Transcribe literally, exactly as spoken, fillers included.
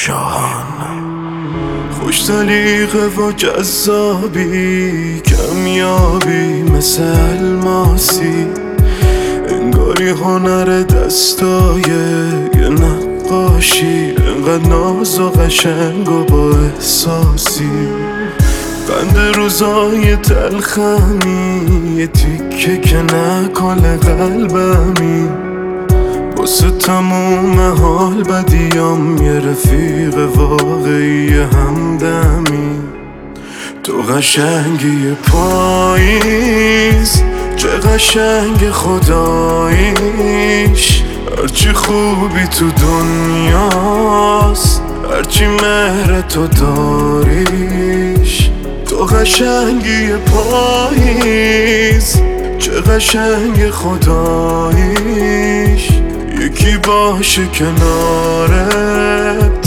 شاهان. خوش سلیقه و جذابی، کمیابی مثل الماسی، انگاری هنر دستای یه نقاشی، انقدر ناز و قشنگ و با احساسی. قند روزای تلخمی، یه تیکه که نکل قلبمی، واسه تموم حال بدیام یه رفیق واقعی همدمی. تو قشنگی پاییز، چه قشنگ خداییش، هرچی خوبی تو دنیاست، هرچی مهر تو داریش. تو قشنگی پاییز، چه قشنگ خداییش، یکی باشه کنارت